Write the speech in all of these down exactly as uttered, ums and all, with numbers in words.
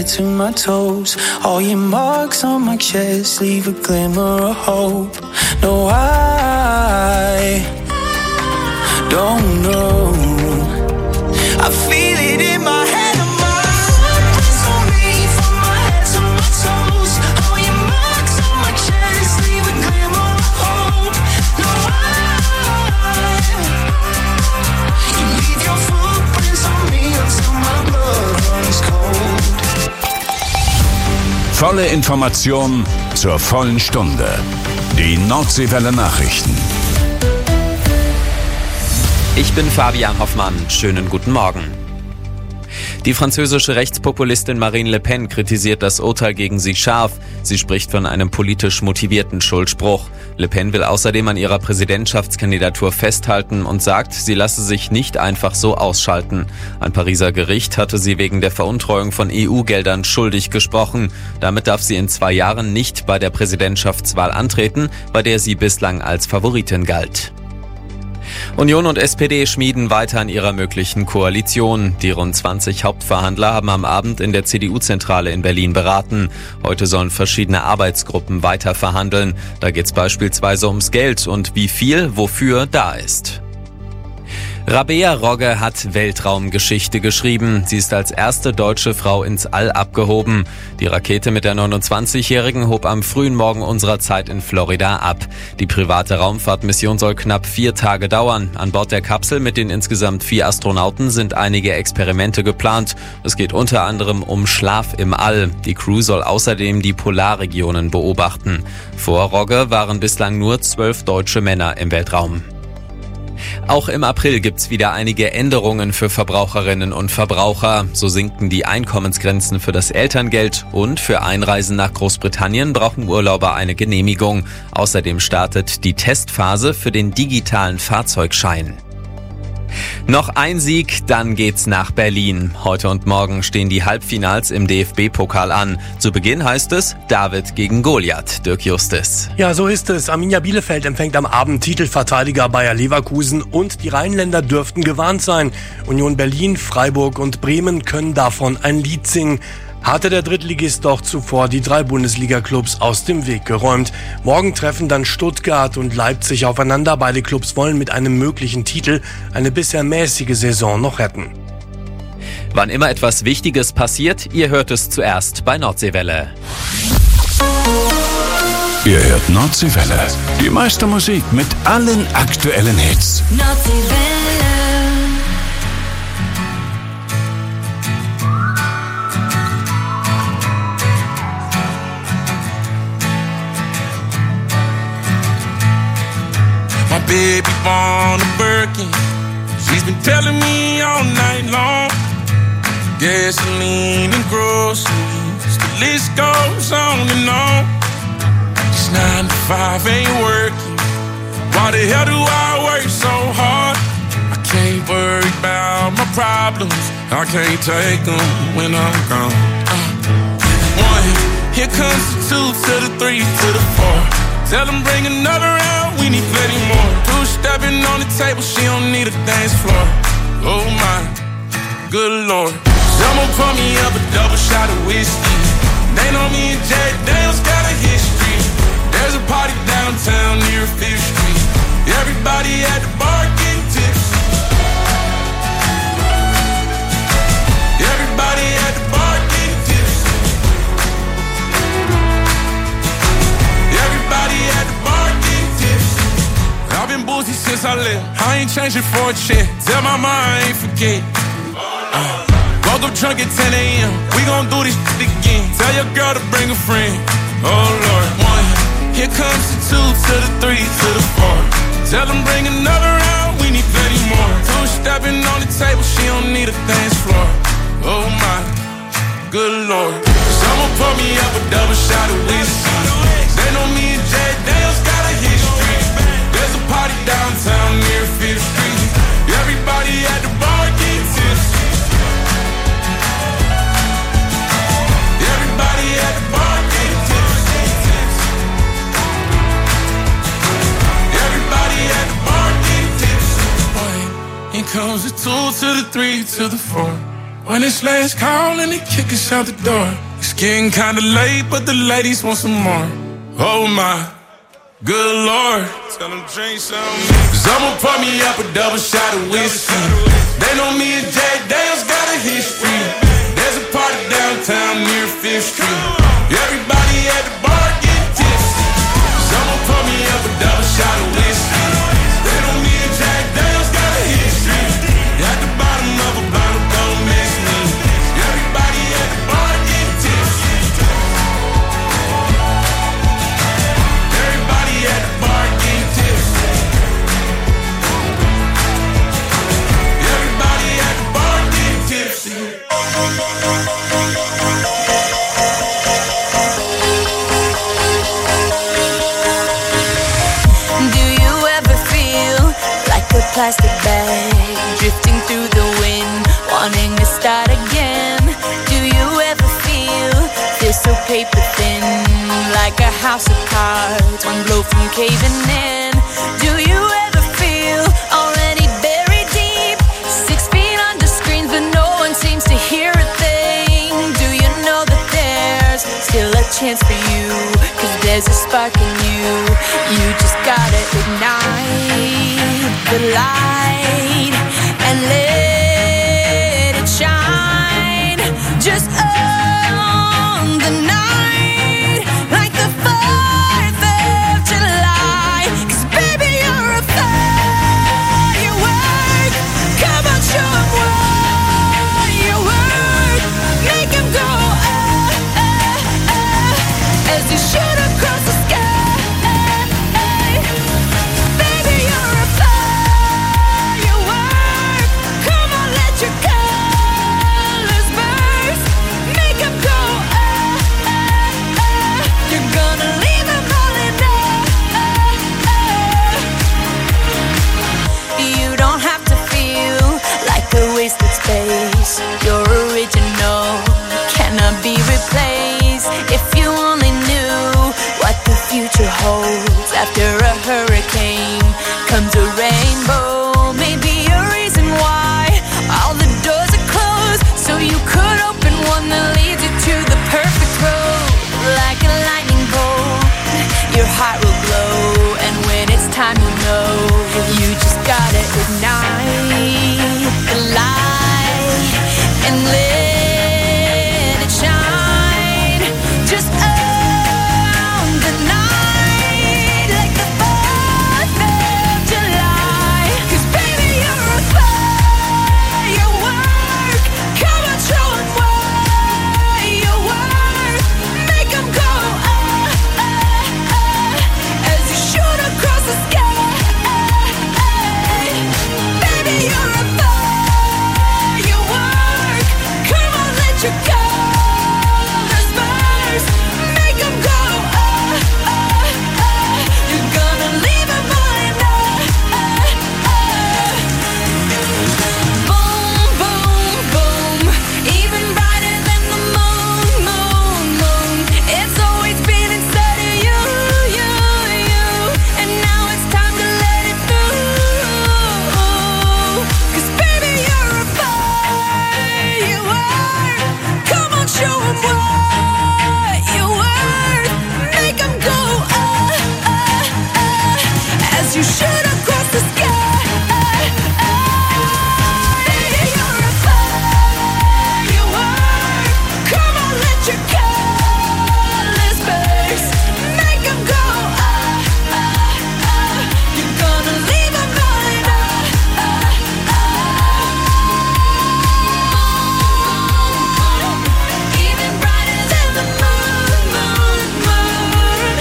to my toes. All your marks on my chest leave a glimmer of hope. No, I don't know. I feel it in my head. Volle Information zur vollen Stunde. Die Nordseewelle Nachrichten. Ich bin Fabian Hoffmann. Schönen guten Morgen. Die französische Rechtspopulistin Marine Le Pen kritisiert das Urteil gegen sie scharf. Sie spricht von einem politisch motivierten Schuldspruch. Le Pen will außerdem an ihrer Präsidentschaftskandidatur festhalten und sagt, sie lasse sich nicht einfach so ausschalten. Ein Pariser Gericht hatte sie wegen der Veruntreuung von E U-Geldern schuldig gesprochen. Damit darf sie in zwei Jahren nicht bei der Präsidentschaftswahl antreten, bei der sie bislang als Favoritin galt. Union und S P D schmieden weiter an ihrer möglichen Koalition. Die rund zwanzig Hauptverhandler haben am Abend in der C D U-Zentrale in Berlin beraten. Heute sollen verschiedene Arbeitsgruppen weiter verhandeln. Da geht es beispielsweise ums Geld und wie viel wofür da ist. Rabea Rogge hat Weltraumgeschichte geschrieben. Sie ist als erste deutsche Frau ins All abgehoben. Die Rakete mit der neunundzwanzigjährigen hob am frühen Morgen unserer Zeit in Florida ab. Die private Raumfahrtmission soll knapp vier Tage dauern. An Bord der Kapsel mit den insgesamt vier Astronauten sind einige Experimente geplant. Es geht unter anderem um Schlaf im All. Die Crew soll außerdem die Polarregionen beobachten. Vor Rogge waren bislang nur zwölf deutsche Männer im Weltraum. Auch im April gibt's wieder einige Änderungen für Verbraucherinnen und Verbraucher. So sinken die Einkommensgrenzen für das Elterngeld und für Einreisen nach Großbritannien brauchen Urlauber eine Genehmigung. Außerdem startet die Testphase für den digitalen Fahrzeugschein. Noch ein Sieg, dann geht's nach Berlin. Heute und morgen stehen die Halbfinals im D F B-Pokal an. Zu Beginn heißt es David gegen Goliath. Dirk Justis. Ja, so ist es. Arminia Bielefeld empfängt am Abend Titelverteidiger Bayer Leverkusen und die Rheinländer dürften gewarnt sein. Union Berlin, Freiburg und Bremen können davon ein Lied singen. Hatte der Drittligist doch zuvor die drei Bundesliga-Clubs aus dem Weg geräumt. Morgen treffen dann Stuttgart und Leipzig aufeinander. Beide Clubs wollen mit einem möglichen Titel eine bisher mäßige Saison noch retten. Wann immer etwas Wichtiges passiert, ihr hört es zuerst bei Nordseewelle. Ihr hört Nordseewelle. Die meiste Musik mit allen aktuellen Hits. Nordseewelle. My baby born a Birkin. She's been telling me all night long. Gasoline and groceries, the list goes on and on. This nine to five ain't working. Why the hell do I work so hard? I can't worry about my problems. I can't take them when I'm gone. Uh, one, here comes the two to the three to the four. Tell them bring another round, we need plenty more. Two-stepping on the table, she don't need a dance floor. Oh my, good lord. Someone pour me up a double shot of whiskey. They know me and Jack Daniels got a history. There's a party downtown near Fifth Street. Everybody at the bar getting tipsy. Everybody at the bar getting tipsy. Everybody at the bar getting tipsy. I've been boozy since I left. I ain't changing for a check. Tell my mom I ain't forget. Uh, woke up drunk at ten a.m. We gon' do this shit again. Tell your girl to bring a friend. Oh Lord. One, here comes the two to the three to the four. Tell them bring another round. We need plenty more. Two stepping on the table. She don't need a dance floor. Oh my, good lord. Someone pour me up a double shot of whiskey. They know me and Jack Daniels got a history. There's a party downtown near Fifth Street. Everybody at the bar getting tipsy. Everybody at the bar getting tipsy. Everybody at the bar getting tipsy. One, here comes the two to the three to the four. When it's last call and they kick us out the door. It's getting kinda late, but the ladies want some more. Oh my, good Lord. Tell them drink some. Cause I'ma pour me up a double shot of whiskey. They know me and Jack Daniels got a history. There's a party downtown near Fifth Street. Everybody at the bar get tipsy. Cause I'ma pour me up a double shot of whiskey. They know me and Jack Daniels got a history. At the bottom of a bottle, don't miss me. Everybody at the bar get tipsy. Everybody at the bar get tipsy. Everybody at the bar get tipsy. Do you ever feel like a plastic bag drifting through the wind, wanting to start again? Do you ever feel this so paper thin, like a house of cards, one blow from caving in? Do you ever feel already buried deep, six feet under screens, but no one seems to hear a thing? Do you know that there's still a chance for you? Cause there's a spark in you. You just gotta ignite the light and let it shine. Just own the night like the fourth of July. Cause baby, you're a firework. Come on, show 'em what you work. Make 'em go ah, ah, ah, as you shoot across the sky. Baby, you're a firework. Come on, let your colors burst. Make 'em go ah, ah, ah. You're gonna leave 'em all in ah. You don't have to feel like a wasted space. You're original, cannot be replaced. If you only knew what the future holds. After a hurricane comes a rainbow. Maybe a reason why all the doors are closed, so you could open one that leads you to the perfect road. Like a lightning bolt, your heart will glow, and when it's time you know, you just gotta ignite the light and let it shine. Just own the night like the fourth of July. Cause baby, you're a firework. Come on, show 'em what you work. Make 'em go ah, ah, ah, as you shoot across the sky. Baby, you're a firework. Come on, let your colors burst. Make 'em go ah, ah, ah. You're gonna leave 'em all in ah, ah. Boom, boom, boom. Even brighter than the moon, moon, moon. It's always been inside of you, you, you. And now it's time to let it through. Cause baby, you're a firework. Come on, show 'em what you worth. Make 'em go ah, ah, ah, as you shoot across the sky. Baby, you're a firework. Come on, let your colors burst. Make 'em go ah, ah, ah. You're gonna leave 'em all in ah, ah, ah. Even brighter than the moon, moon, moon.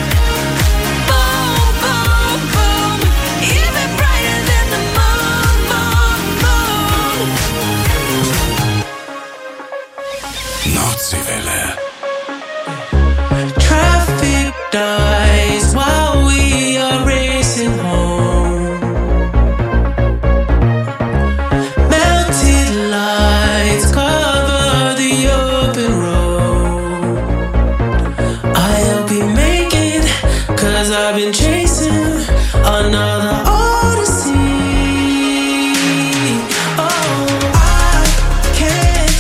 Boom, boom, boom. Even brighter than the moon, moon, moon. Nordseewelle. Traffic dies while we are racing home. Melted lights cover the open road. I hope you make it, cause I've been chasing another odyssey. Oh, I can't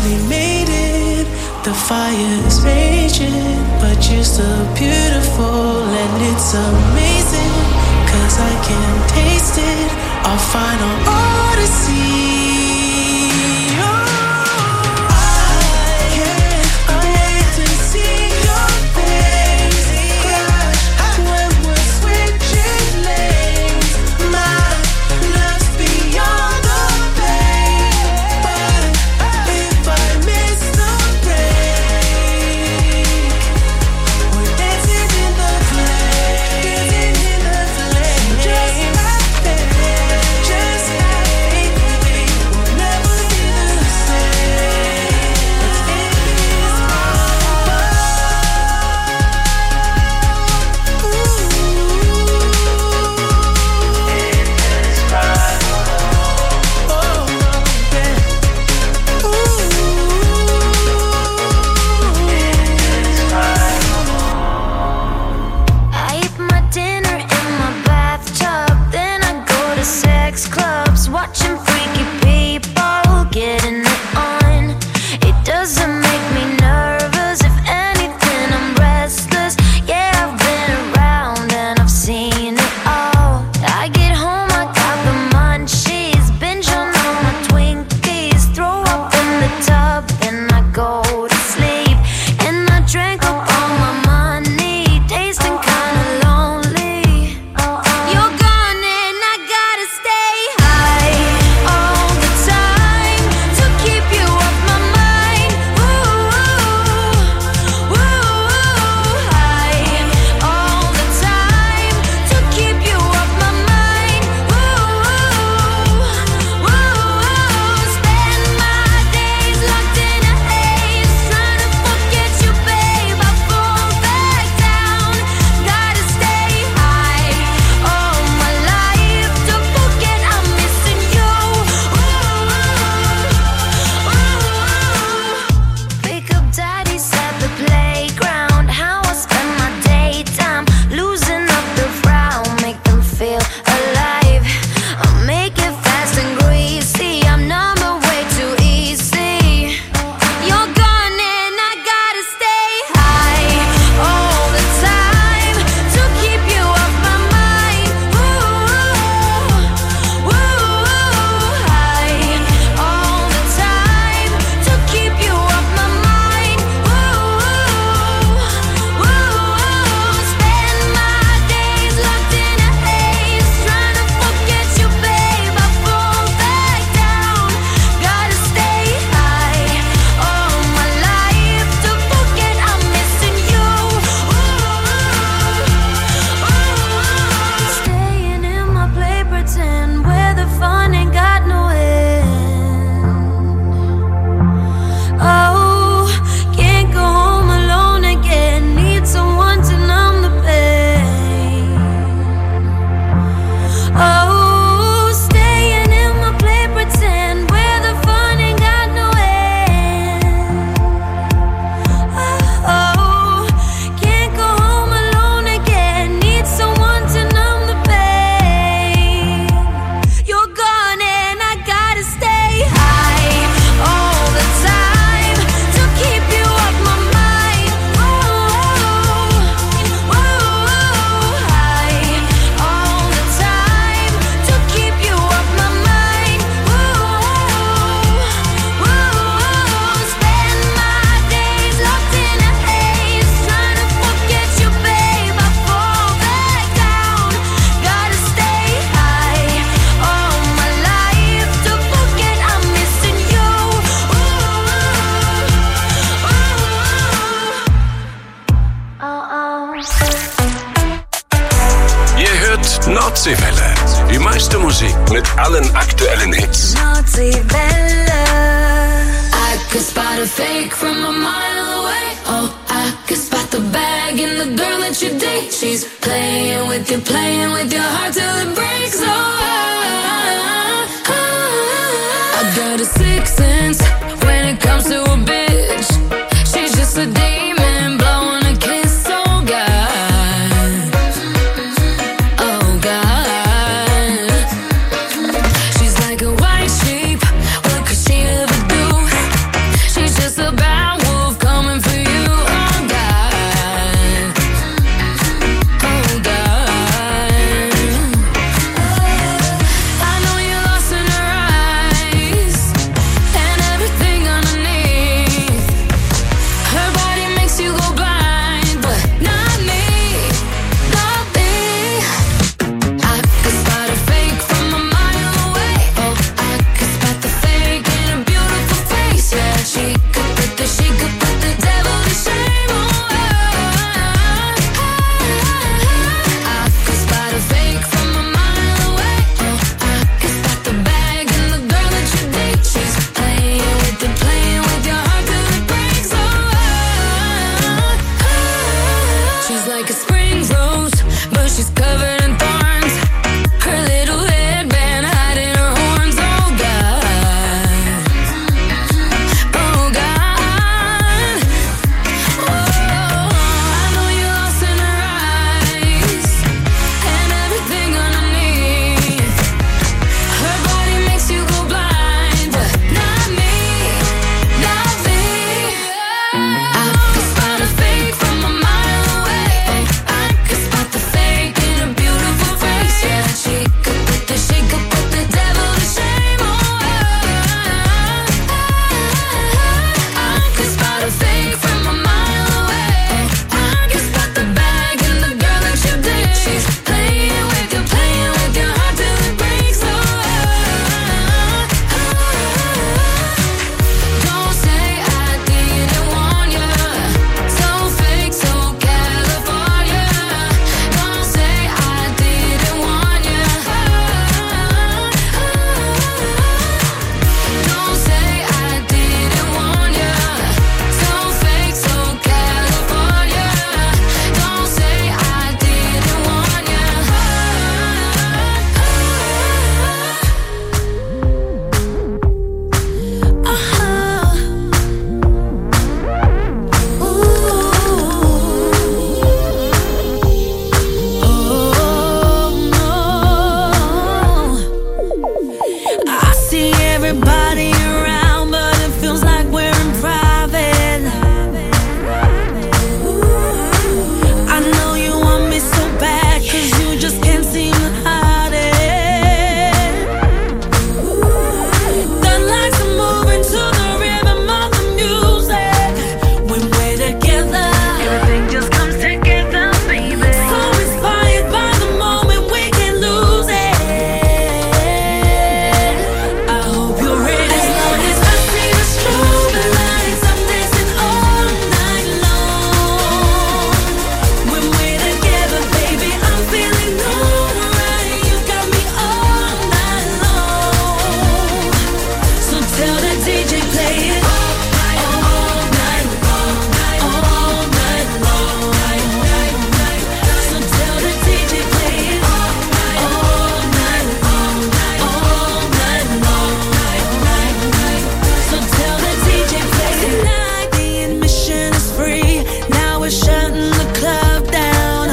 barely made it. The fire's raging, but you're still beautiful and it's amazing. Cause I can taste it, our final odyssey. Nordseewelle. Die meiste Musik mit allen aktuellen Hits. Nordseewelle. I could spot a fake from a mile away. Oh, I could spot the bag in the girl that you date. She's playing with you, playing with your heart till it breaks. Oh, I, I, I got a sixth sense when it comes to a bitch. She's just a demon blowing a kiss. Oh God, oh God. She's like a white sheep. What could she ever do? She everybody around, but it feels like we're in private. I know you want me so bad, cause you just can't seem to hide it. The lights are moving to the rhythm of the music. When we're together, everything just comes together, baby. So inspired by the moment, we can lose it. I hope you're ready. As long as I see the strobe lights, I'm dancing all night long. When we're together, baby, I'm feeling alright. You got me all night long. So tell the D J play it all night long, all night long. So tell the D J play it all night long, all night long. So tell the D J play it. Tonight the admission is free. Now we're shutting the club down.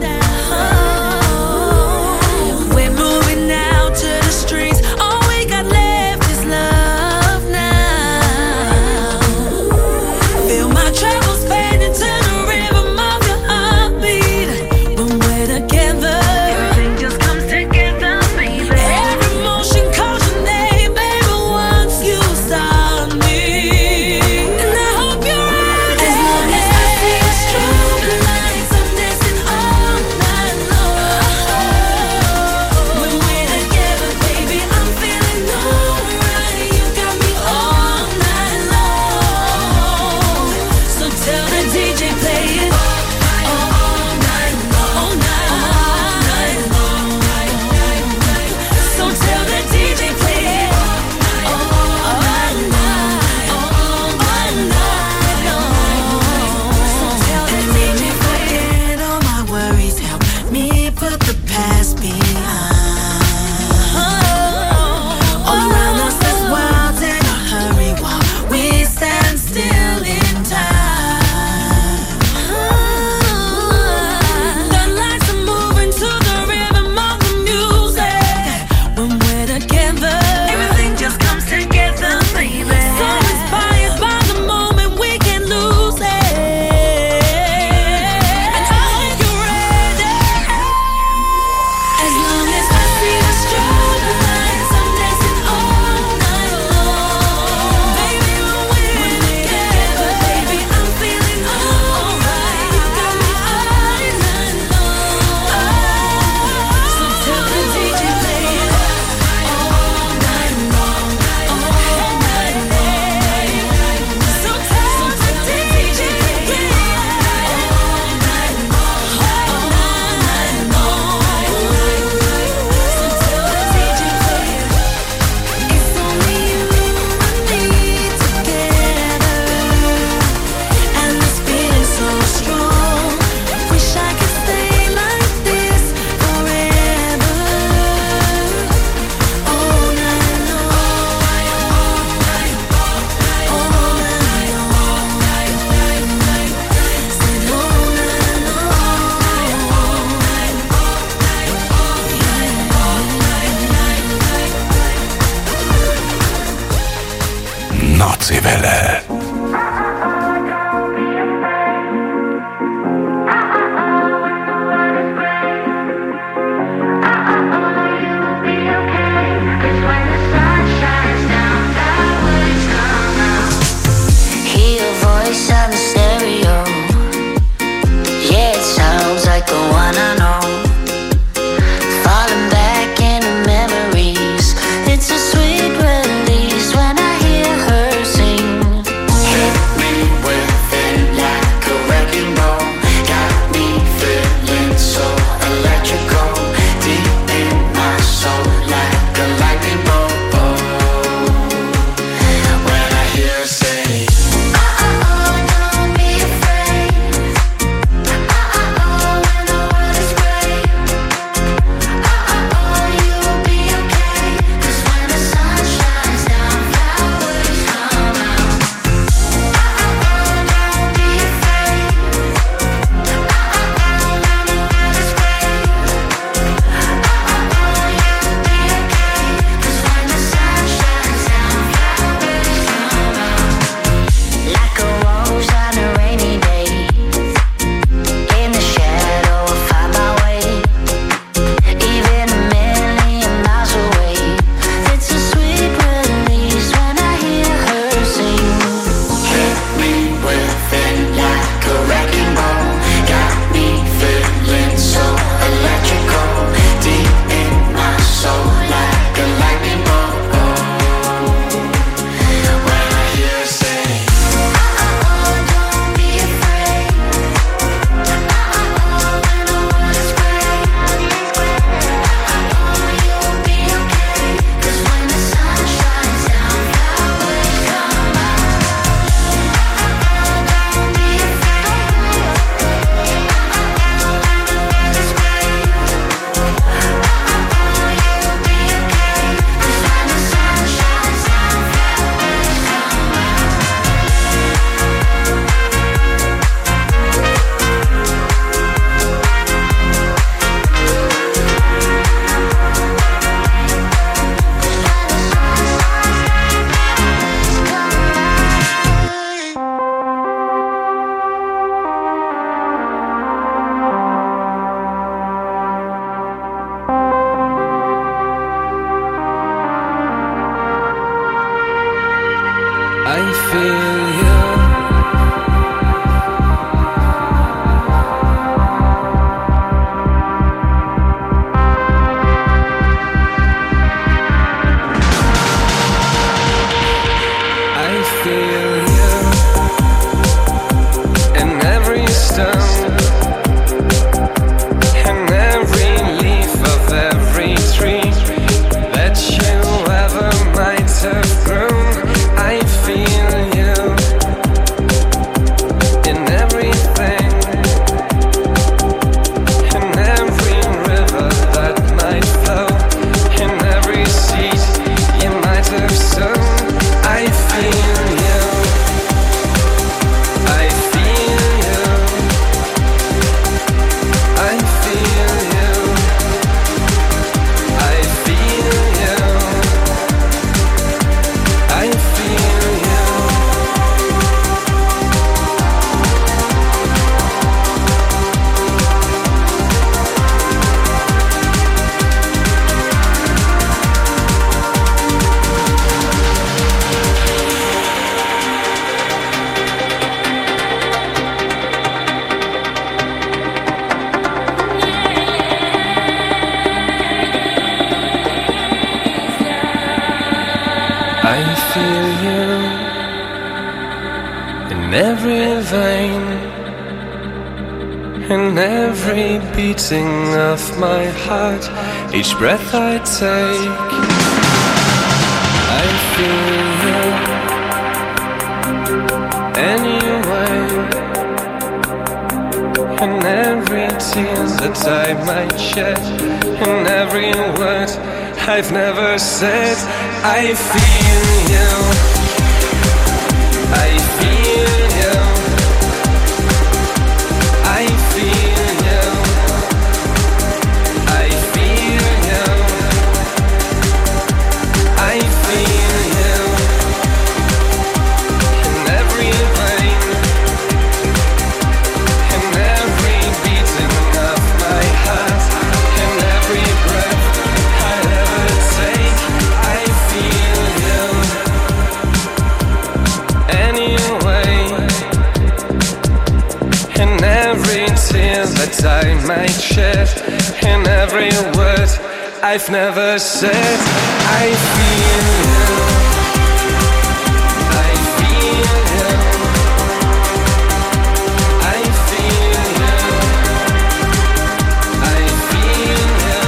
We're moving out to the streets. All we got left is love now. Feel my troubles fading to the rhythm of your heartbeat. When we're together, everything just comes together, baby. Every motion calls your name, baby, once you start me. And I hope you're ready. As long as I see the strobe lights, I'm dancing all night long. When we're together, baby, I'm feeling alright. You got me all night long. So tell the D J play it all night long, all night, all night long. So tell the D J play it all night long, all night long. So tell the D J forget all my worries, help me put the past behind. All around us this world's in a hurry while we stand still in time. The lights are moving to the rhythm of the music. When we're together, everything just comes together, baby. So inspired by the moment, we can lose it. And I hope you're ready. As long as I see the strobe lights, I'm dancing all night long. Baby, when we're together, baby, I'm feeling alright. You got me all night long. So tell the D J play it all night long, all night long. So tell the D J play it all night long, all night long. So tell the D J play it. It's only you and me together, and this feeling so strong. Wish I could stay like this forever, all night long, all night long, all night long. Said all night long. Nordseewelle. Hear your voice on the stereo. Yeah, it sounds like the one I know. Falling back into memories. It's a sweet release when I hear her sing. I feel you. Of my heart, each breath I take, I feel you anyway. And every tear that I might shed, and every word I've never said, I feel you, I feel you, I feel you. That I might shed, in every word I've never said, I feel you, I feel you, I feel you, I feel you,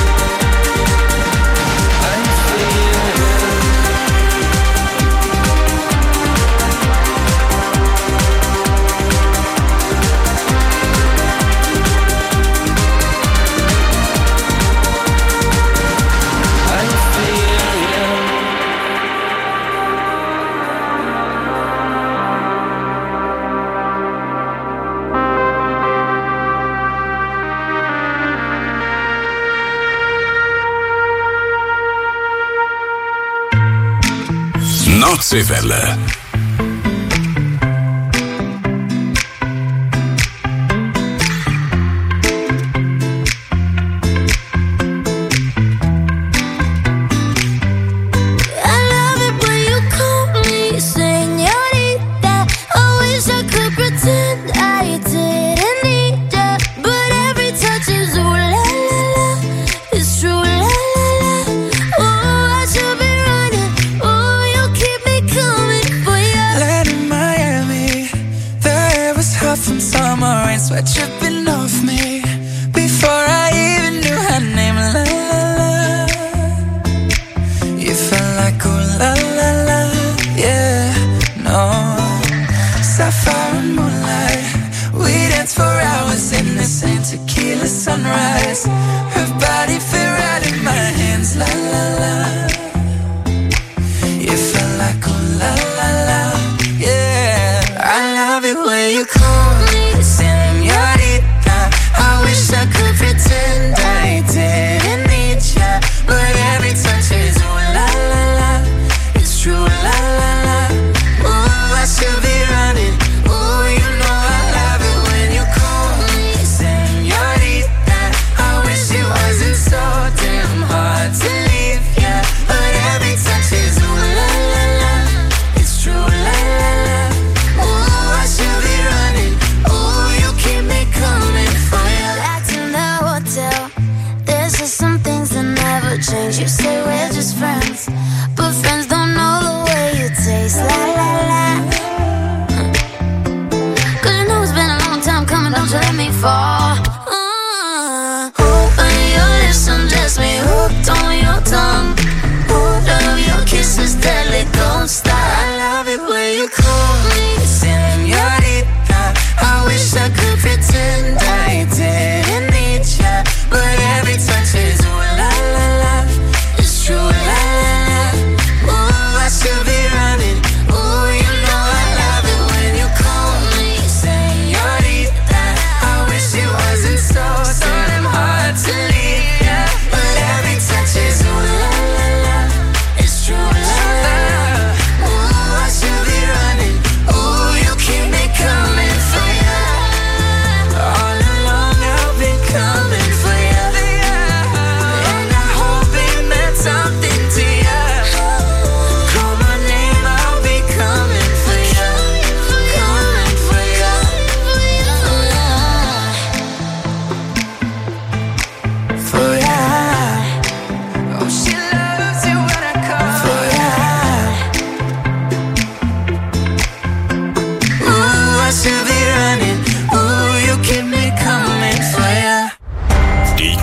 I feel you. Nordseewelle. Tripping off me before I even knew her name. La la la, you felt like oh la la la, yeah, no. Sapphire and moonlight, we danced for hours in the same tequila sunrise. Her body fit right in my hands. La la la, you felt like oh la la la, yeah. I love it when you call me señorita. I wish I could pretend I didn't need ya, but every touch is ooh la la la. It's true la la la. Ooh, I should be running. Ooh, you know I love it when you call me señorita. I wish you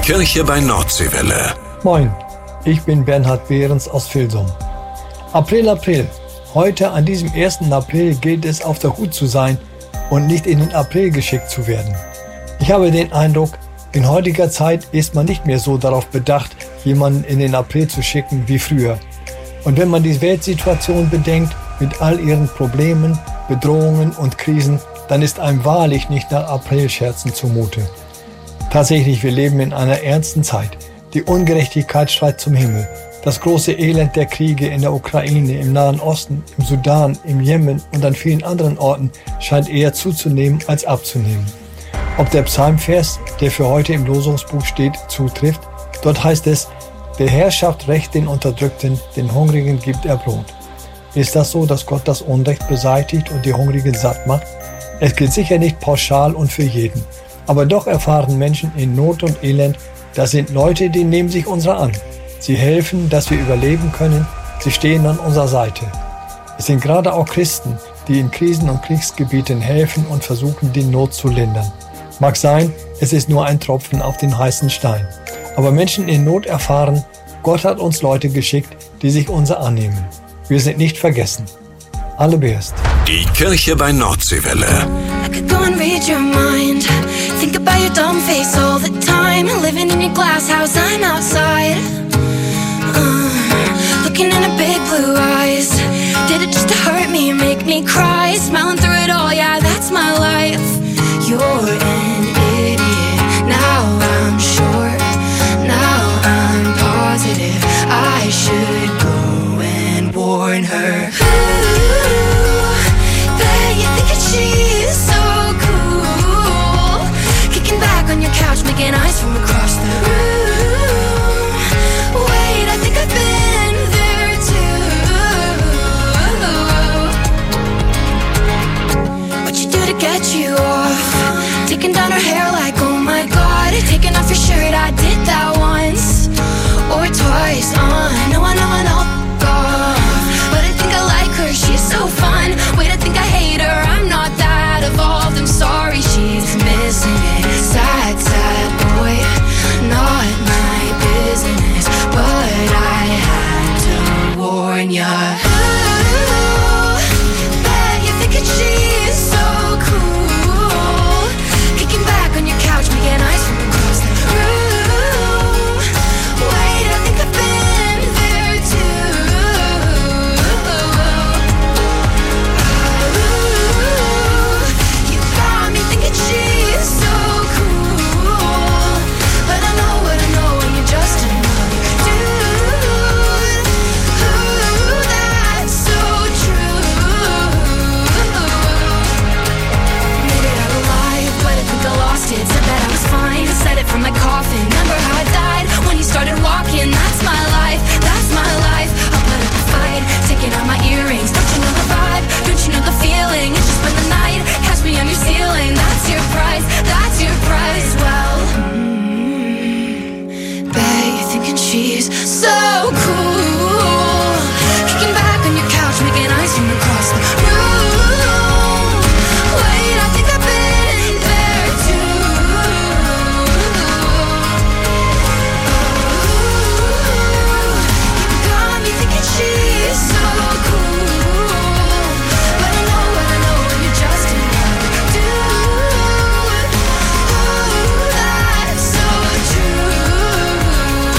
Kirche bei Nordseewelle. Moin, ich bin Bernhard Behrens aus Vilsum. April, April. Heute an diesem ersten April gilt es, auf der Hut zu sein und nicht in den April geschickt zu werden. Ich habe den Eindruck, in heutiger Zeit ist man nicht mehr so darauf bedacht, jemanden in den April zu schicken wie früher. Und wenn man die Weltsituation bedenkt, mit all ihren Problemen, Bedrohungen und Krisen, dann ist einem wahrlich nicht nach Aprilscherzen zumute. Tatsächlich, wir leben in einer ernsten Zeit. Die Ungerechtigkeit schreit zum Himmel. Das große Elend der Kriege in der Ukraine, im Nahen Osten, im Sudan, im Jemen und an vielen anderen Orten scheint eher zuzunehmen als abzunehmen. Ob der Psalmvers, der für heute im Losungsbuch steht, zutrifft, dort heißt es, der Herr schafft Recht den Unterdrückten, den Hungrigen gibt er Brot. Ist das so, dass Gott das Unrecht beseitigt und die Hungrigen satt macht? Es gilt sicher nicht pauschal und für jeden. Aber doch erfahren Menschen in Not und Elend, das sind Leute, die nehmen sich unserer an. Sie helfen, dass wir überleben können. Sie stehen an unserer Seite. Es sind gerade auch Christen, die in Krisen- und Kriegsgebieten helfen und versuchen, die Not zu lindern. Mag sein, es ist nur ein Tropfen auf den heißen Stein. Aber Menschen in Not erfahren, Gott hat uns Leute geschickt, die sich unser annehmen. Wir sind nicht vergessen. Alle Best. Die Kirche bei Nordseewelle. I could go and read your mind. Think about your dumb face all the time. Living in your glass house, I'm outside. Uh, looking in her big blue eyes. Did it just to hurt me and make me cry? Smiling through it all, yeah, that's my life. You're an idiot. Now I'm sure. Now I'm positive. I should go and warn her. She's so cool. Kicking back on your couch, making eyes from across the room. Wait, I think I've been there too. What you do to get you off? Taking down her hair like, oh my god. Taking off your shirt, I did that once or twice. Uh, no, I know, I know. But I think I like her, she's so fun. Wait, I think I hate her, I'm not that evolved. I'm sorry, she's missing it. Sad, sad boy, not my business. But I had to warn ya. Ooh, bet you're thinking she's so cool. Kicking back on your couch, making eyes from across the room. Wait, I think I've been there too. From my coffin, remember how I died when you started walking? That's my life, that's my life. I'll put up a fight, taking out my earrings. Don't you know the vibe? Don't you know the feeling? It's just been the night, catch me on your ceiling. That's your price, that's your price. Well, mm, bet you're thinking she's so cool. Kicking back on your couch, making eyes from across the room. Wait, I think I've been there too. She's so cool, but I know what I know when you're just another dude. Ooh, that's so true.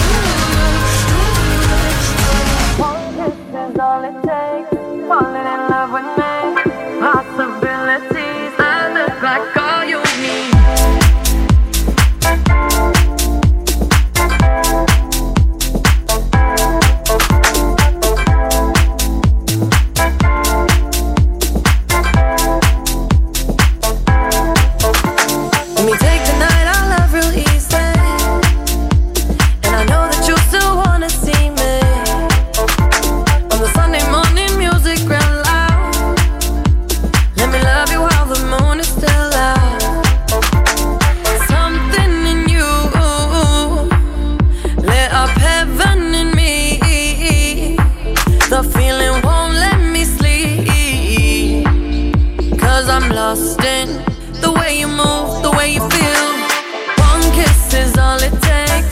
One kiss is all it takes. Falling in love with me. Possibilities that look like all you need. lost in the way you move, the way you feel. One kiss is all it takes.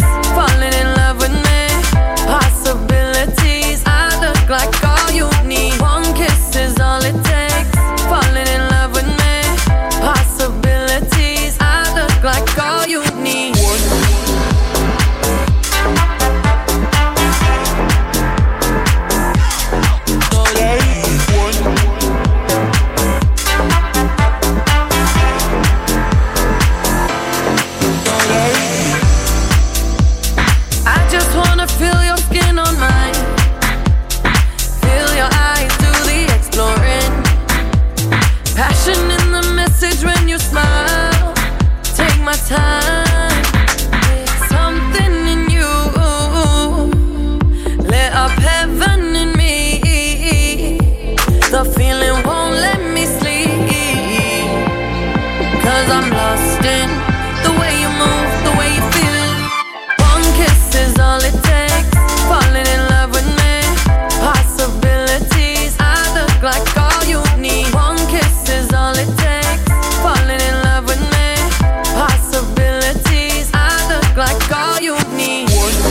The feeling won't let me sleep, 'cause I'm lost in the way you move, the way you feel. One kiss is all it takes, falling in love with me. Possibilities, I look like all you need. One kiss is all it takes, falling in love with me. Possibilities, I look like all you need.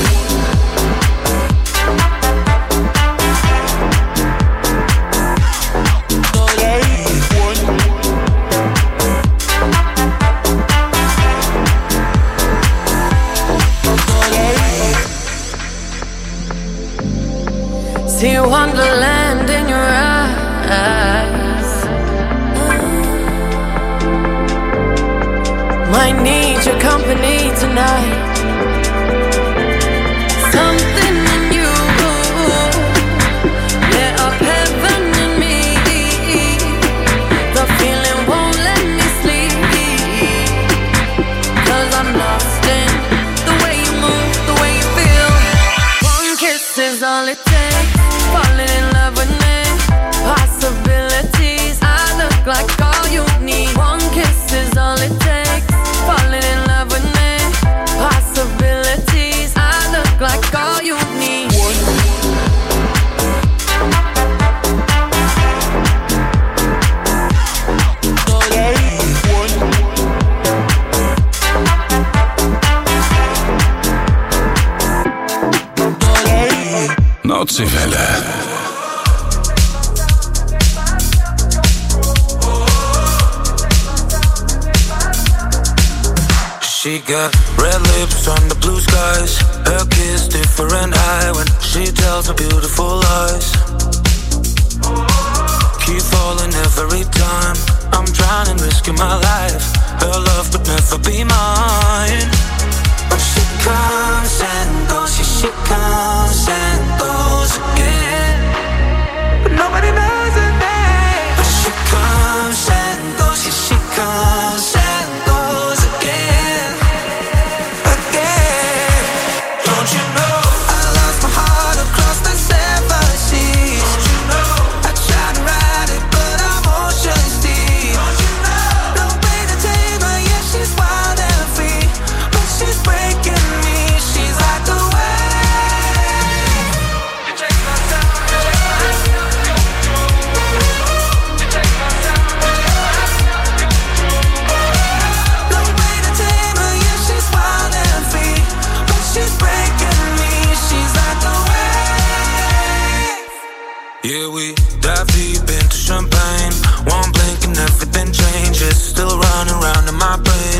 See wonderland in your eyes. Might need your company tonight. Something in you lit up heaven in me. The feeling won't let me sleep, 'cause I'm lost in the way you move, the way you feel. One kiss is all it takes, falling in love with me. Possibilities, I look like all you need. One kiss is all it takes, falling in love with me. Possibilities, I look like all you need. Nordseewelle. She got red lips on the blue skies. Her kiss different eye when she tells her beautiful lies. Keep falling every time I'm trying and risking my life. Her love could never be mine. But she comes and goes, she, she comes and goes again. But nobody knows her name. But she comes and goes, she, she comes and goes again. Again. Don't you know I lost my heart across the seven seas? Don't you know I tried to ride it but I'm ocean deep? Don't you know no way to tame her, yeah she's wild and free. But she's breaking me, she's like the wave. You take my time, you take my time, you take my time, no way to tame her, yeah she's wild and free. But she's breaking me, she's like the wave. Yeah, we dive deep into champagne. One blink and everything changes. Still running around in my brain.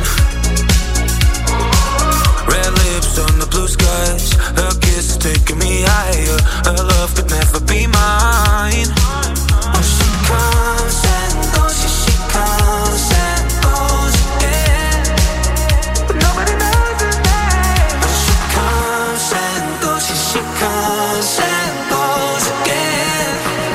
Red lips on the blue skies. Her kiss is taking me higher. Her love could never be mine. Oh, she comes and goes, she, she comes and goes again. But nobody knows her name. Oh, she comes and goes, she, she comes and goes again.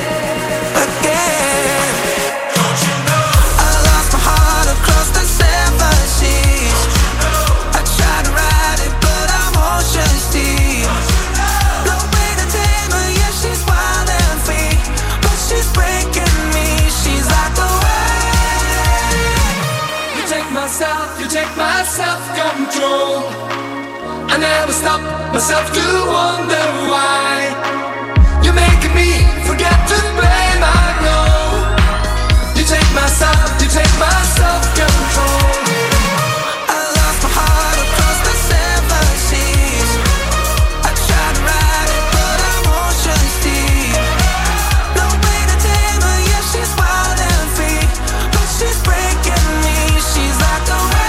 Again. Don't you know I lost my heart across the seven seas? I tried to ride it but I'm ocean deep. No way to tame her, yeah she's wild and free. But she's breaking me, she's like the wave. You take myself, you take my self-control. I never stop myself to wonder why. You're making me forget to blame, I know. You take myself, you take my self-control. I lost my heart across the seven seas. I tried to ride it but I'm ocean deep. No way to tame her, yeah she's wild and free. But she's breaking me, she's like the wave.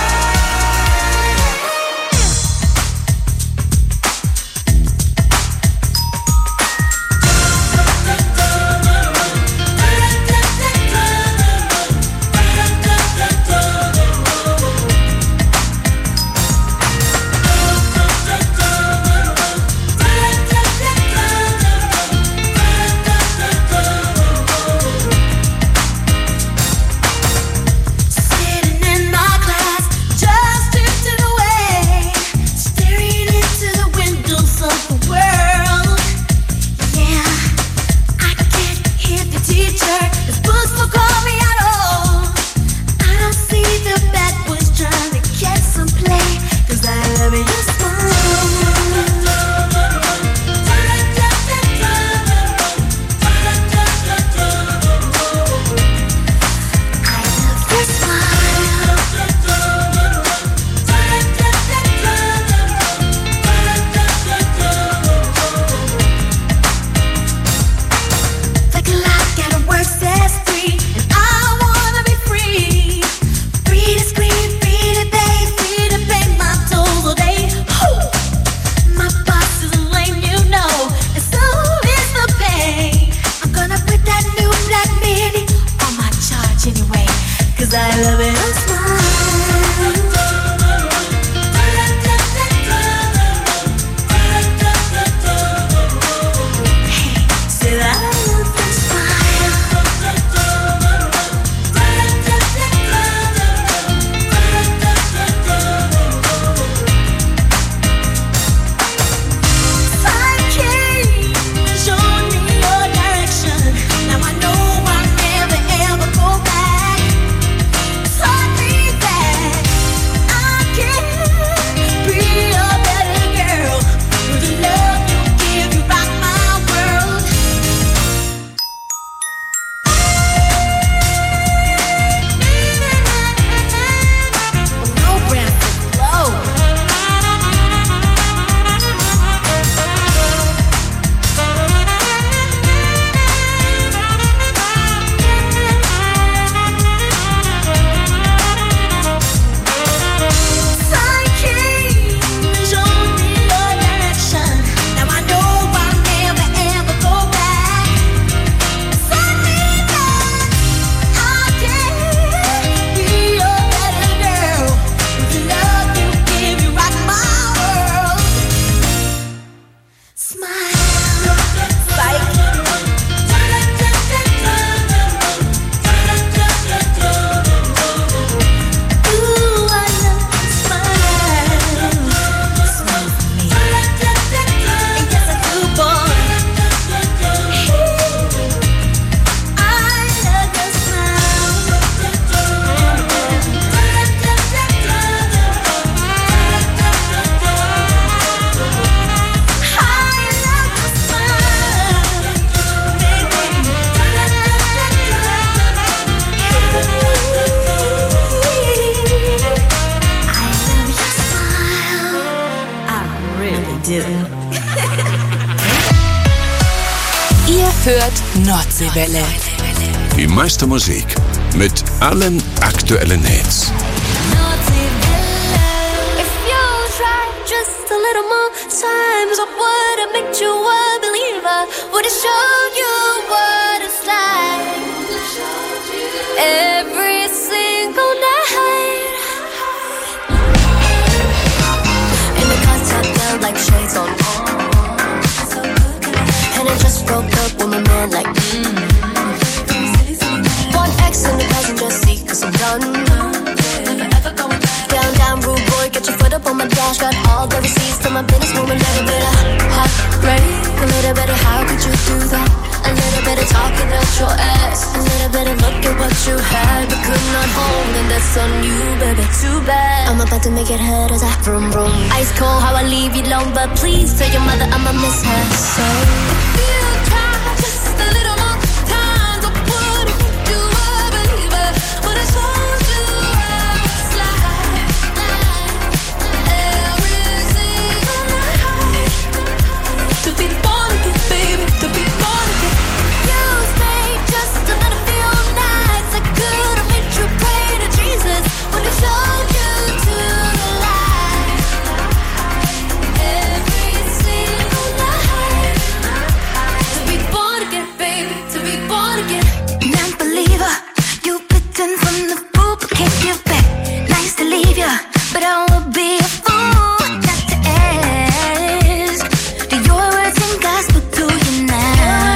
hört Nordseewelle. Die meiste Musik mit allen aktuellen Hits. If you try just a little more times, I would have made you a believer. Would have showed you what it's like. Every single night. In the concept felt like shades on. And I just broke up with my man like mm. One X in the passenger seat, cause I'm done. Down, down, rude boy, get your foot up on my dash. Got all the receipts to my business woman. A little bit of heartbreak, a little bit of how could you do that? A little bit of talking at your ass, a little bit of look at what you had but could not hold, and that's on you, baby. Too bad. I'm about to make it hurt as I vroom vroom. Ice cold, how I leave you alone, but please tell your mother I'ma miss her. So if you try just a little more time, I wouldn't make you a believer. But I told you I was like every single night. To be born again, baby, to be born again. You stayed just a little few nights. I could have made you pray to Jesus when I showed you to the light. Every single night. To be born again, baby, to be born again. Non-believer, you bitten from the poop, can't give back. Nice to leave ya, but I would be a fool not to ask. Do your words and gospel to you now?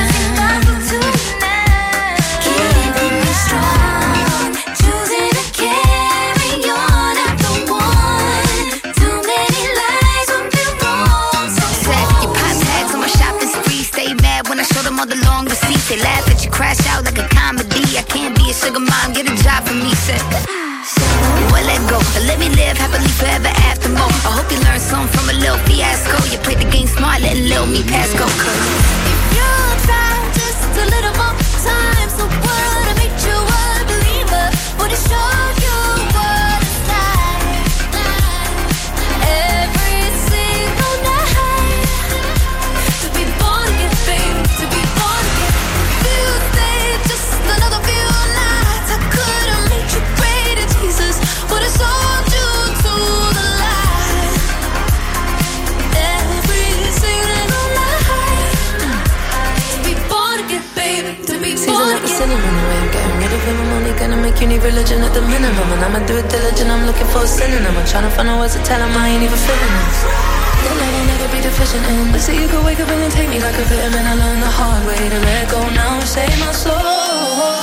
Keeping me strong, choosing to carry on after one. Too many lies would be wrong. So sad, you pop tags on my shopping spree. Stay mad when I show them all the long receipts. They laugh at you, crash out like a comedy. I can't be a sugar mom, get a job for me, said. Well, let go, let me live happily forever after more. I hope you learned something from a little fiasco. You played the game smart, letting little me pass go. Cause if you try just a little more time, so would have made you a believer. Would have showed you what it's like. Every single night. To be born again, baby, to be born again. You stayed just another few nights. I could have made you pray to Jesus. Would have sold you to the light. Every single night. To be born again, baby, to be born again. Sinning in the way I'm getting rid of him. I'm only gonna make you need religion at the minimum. And I'ma do it diligent, I'm looking for a synonym. I'm trying to find out words to tell him I ain't even feeling this. Then I will never be deficient in. But see, you could wake up and then take me like a vitamin. I learned the hard way to let go now and save my soul.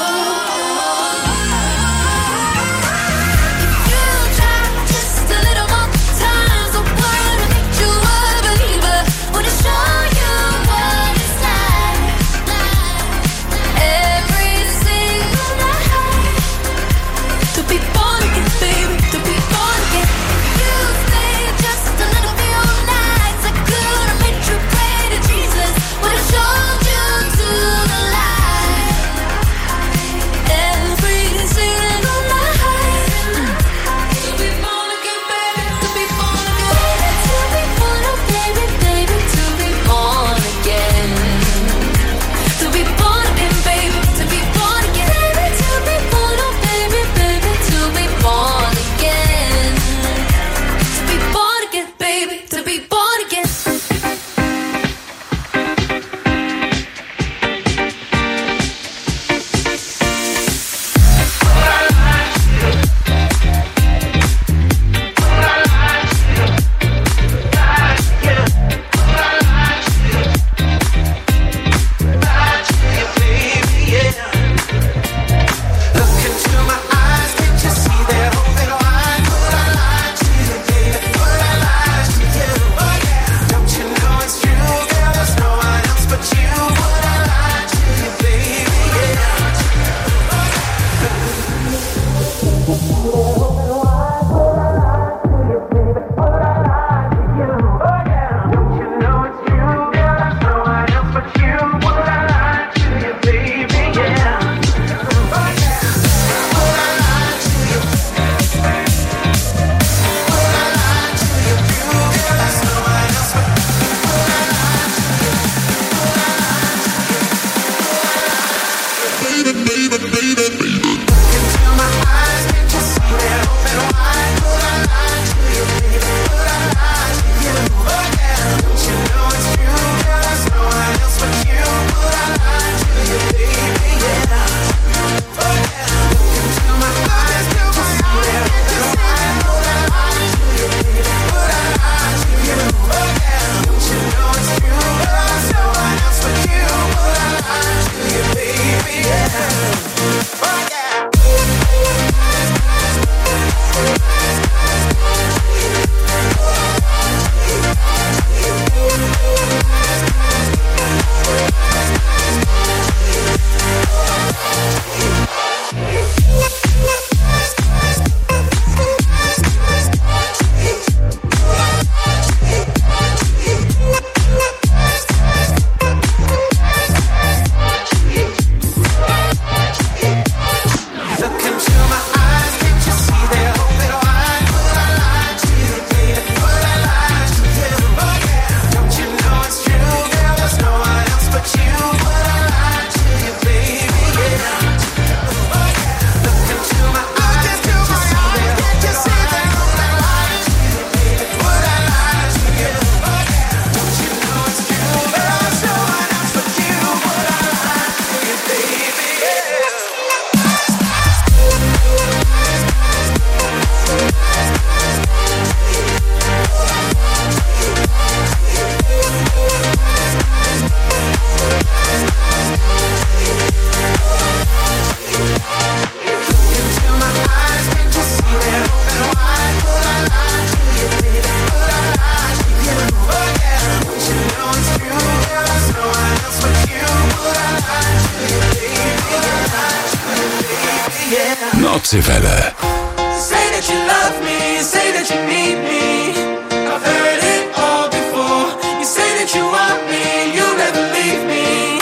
Nordseewelle. Say that you love me, say that you need me. I've heard it all before. You say that you want me, you'll never leave me.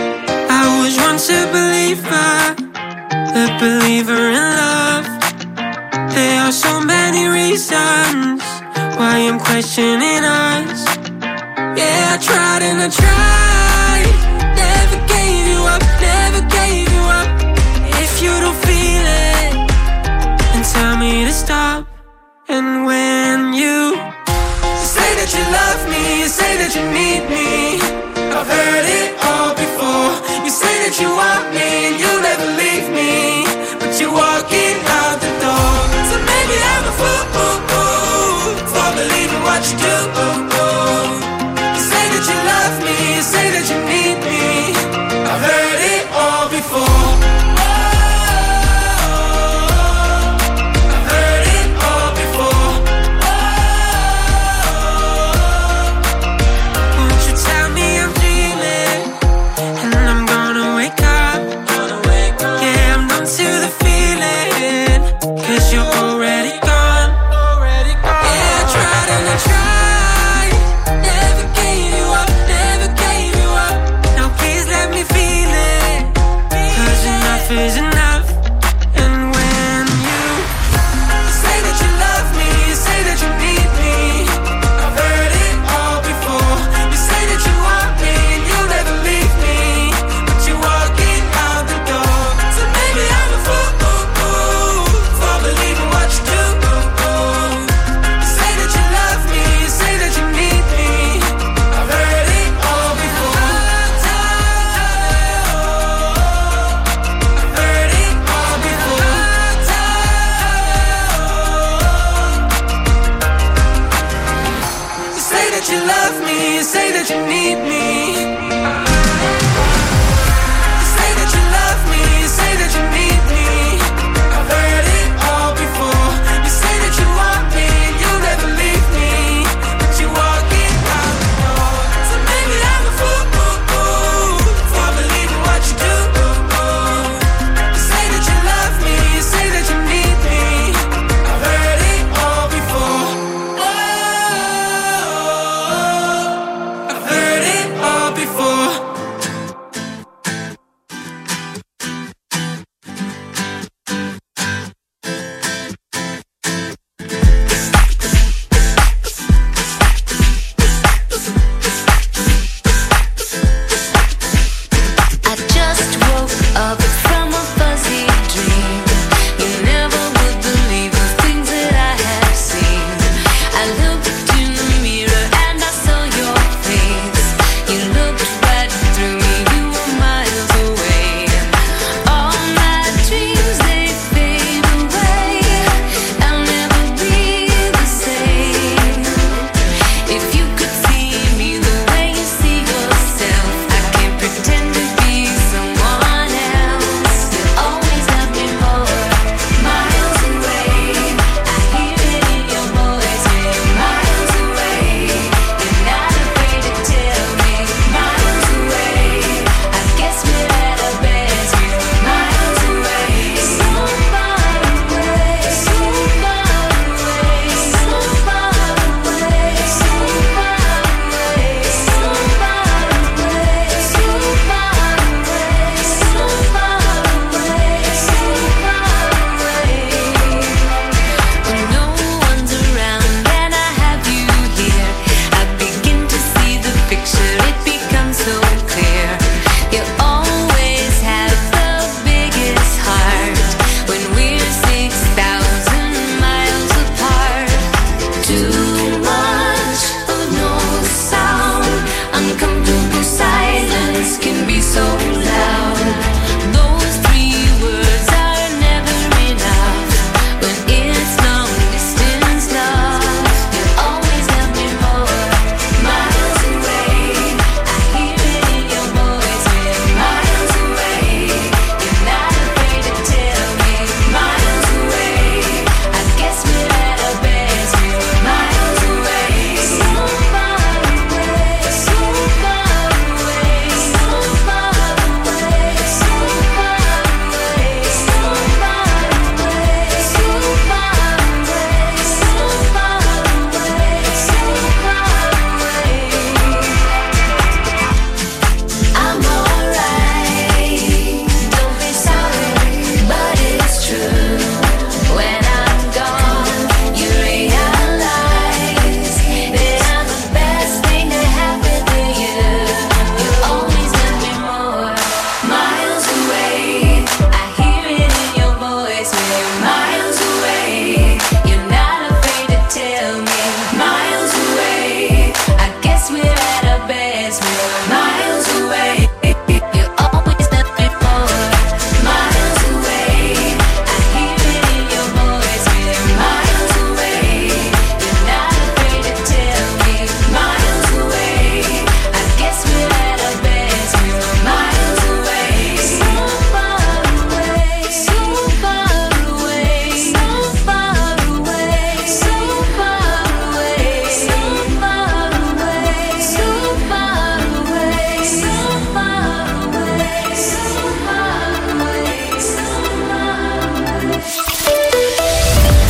I was once a believer, a believer in love. There are so many reasons why I'm questioning us. Yeah, I tried and I tried, never gave you up, never gave you up. If you don't feel it, then tell me to stop. And when you say that you love me, you say that you need me. I've heard it all before. You say that you want me and you'll never leave me, but you're walking out the door. So maybe I'm a fool for believing what you do. You say that you love me, you say that you need me. I've heard it all before. is enough. And when you say that you love me, you say that you need me, I've heard it all before. You say that you want me and you'll never leave me, but you're walking out the door. So maybe I'm a fool for believing what you do. You say that you love me, you say that you need me, I've heard it all before. I've heard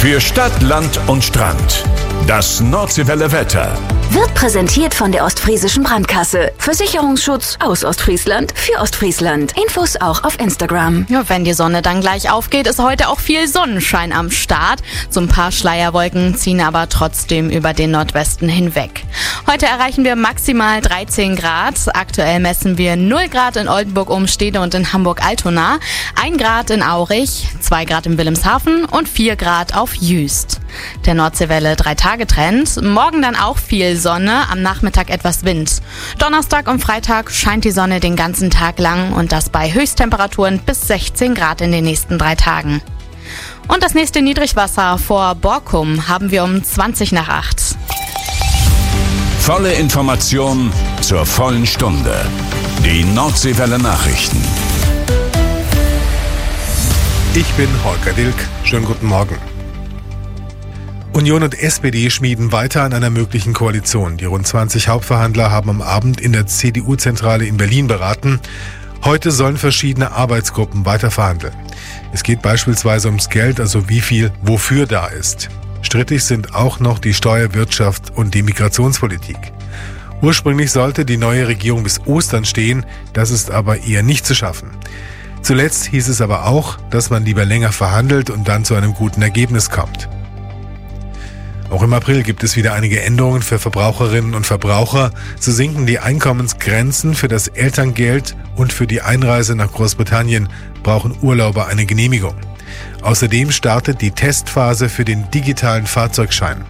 Für Stadt, Land und Strand. Das Nordseewelle Wetter. Wird präsentiert von der Ostfriesischen Brandkasse. Versicherungsschutz aus Ostfriesland für Ostfriesland. Infos auch auf Instagram. Ja, wenn die Sonne dann gleich aufgeht, ist heute auch viel Sonnenschein am Start. So ein paar Schleierwolken ziehen aber trotzdem über den Nordwesten hinweg. Heute erreichen wir maximal dreizehn Grad. Aktuell messen wir null Grad in Oldenburg-Umstede und in Hamburg-Altona, ein Grad in Aurich, zwei Grad in Wilhelmshaven und vier Grad auf Jüst. Der Nordseewelle drei-Tage-Trend. Morgen dann auch viel Sonne, am Nachmittag etwas Wind. Donnerstag und Freitag scheint die Sonne den ganzen Tag lang und das bei Höchsttemperaturen bis sechzehn Grad in den nächsten drei Tagen. Und das nächste Niedrigwasser vor Borkum haben wir um zwanzig nach acht. Volle Information zur vollen Stunde. Die Nordseewelle Nachrichten. Ich bin Holger Dilk. Schönen guten Morgen. Union und S P D schmieden weiter an einer möglichen Koalition. Die rund zwanzig Hauptverhandler haben am Abend in der C D U-Zentrale in Berlin beraten. Heute sollen verschiedene Arbeitsgruppen weiter verhandeln. Es geht beispielsweise ums Geld, also wie viel wofür da ist. Strittig sind auch noch die Steuerwirtschaft und die Migrationspolitik. Ursprünglich sollte die neue Regierung bis Ostern stehen, das ist aber eher nicht zu schaffen. Zuletzt hieß es aber auch, dass man lieber länger verhandelt und dann zu einem guten Ergebnis kommt. Auch im April gibt es wieder einige Änderungen für Verbraucherinnen und Verbraucher. So sinken die Einkommensgrenzen für das Elterngeld und für die Einreise nach Großbritannien brauchen Urlauber eine Genehmigung. Außerdem startet die Testphase für den digitalen Fahrzeugschein.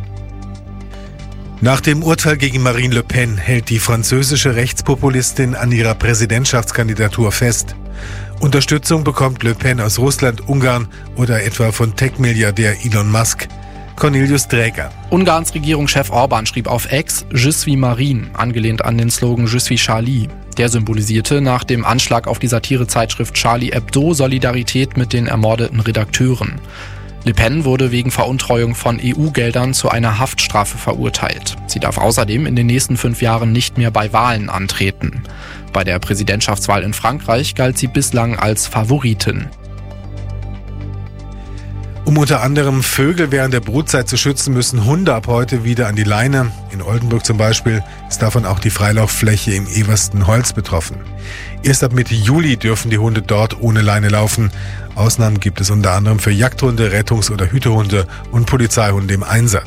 Nach dem Urteil gegen Marine Le Pen hält die französische Rechtspopulistin an ihrer Präsidentschaftskandidatur fest. Unterstützung bekommt Le Pen aus Russland, Ungarn oder etwa von Tech-Milliardär Elon Musk. Cornelius Dräger. Ungarns Regierungschef Orban schrieb auf X Je suis Marine, angelehnt an den Slogan Je suis Charlie. Der symbolisierte nach dem Anschlag auf die Satirezeitschrift Charlie Hebdo Solidarität mit den ermordeten Redakteuren. Le Pen wurde wegen Veruntreuung von E U-Geldern zu einer Haftstrafe verurteilt. Sie darf außerdem in den nächsten fünf Jahren nicht mehr bei Wahlen antreten. Bei der Präsidentschaftswahl in Frankreich galt sie bislang als Favoritin. Um unter anderem Vögel während der Brutzeit zu schützen, müssen Hunde ab heute wieder an die Leine. In Oldenburg zum Beispiel ist davon auch die Freilauffläche im Eversten Holz betroffen. Erst ab Mitte Juli dürfen die Hunde dort ohne Leine laufen. Ausnahmen gibt es unter anderem für Jagdhunde, Rettungs- oder Hütehunde und Polizeihunde im Einsatz.